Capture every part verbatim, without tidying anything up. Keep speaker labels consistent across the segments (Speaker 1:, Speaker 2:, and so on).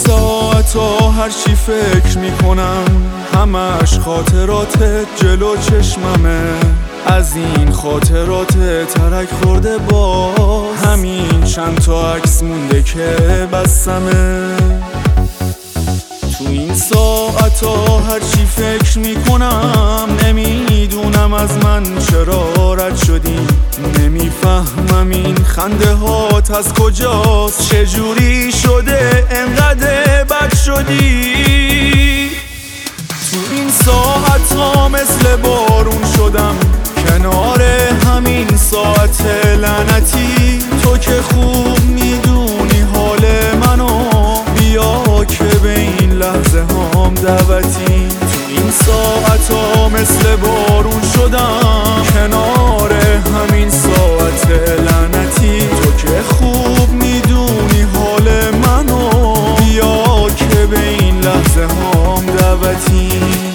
Speaker 1: ساعتا هر چی فکر میکنم همش خاطراتت جلو چشممه. از این خاطرات ترک خورده با همین چند تا عکس مونده که بستمه. تو این ساعتا هر چی فکر میکنم نمیدونم از من چرا رد شدی. نمیفهمم این خنده هات از کجاست، چجوری شده انقدر بد شدی. تو این ساعتا مثل بارون شدم کنار همین ساعت لعنتی. تو که خوب میدونی حال منو، بیا که به این لحظه هم دعوتی. تو این ساعتا مثل بارون شدم کنار همین ساعت لعنتی. تو که خوب میدونی حال منو، بیا که به این لحظه هم دعوتی.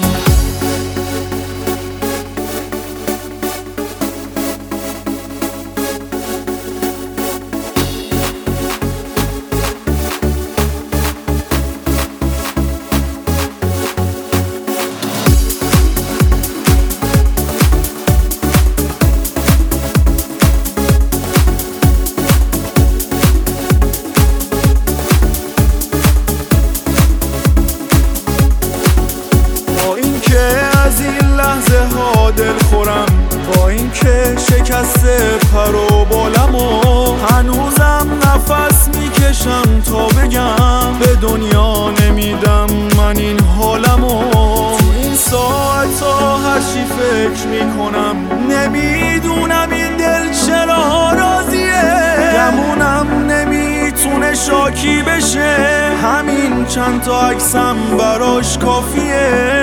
Speaker 1: دل خورم با این که شکسته پر و بالمو، هنوزم نفس میکشم تا بگم به دنیا نمیدم من این حالمو. تو این ساعتا هر چی فکر میکنم نمیدونم این دل چرا راضیه. گمونم نمیتونه شاکی بشه، همین چند تا عکسم براش کافیه.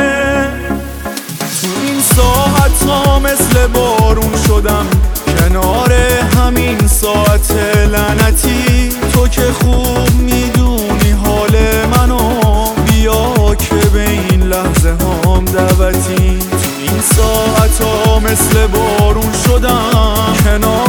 Speaker 1: تو این ساعتا مثل بارون شدم کنار همین ساعت لعنتی. تو که خوب میدونی حال منو، بیا که به این لحظه هم دعوتی. تو این ساعتا مثل بارون شدم کنار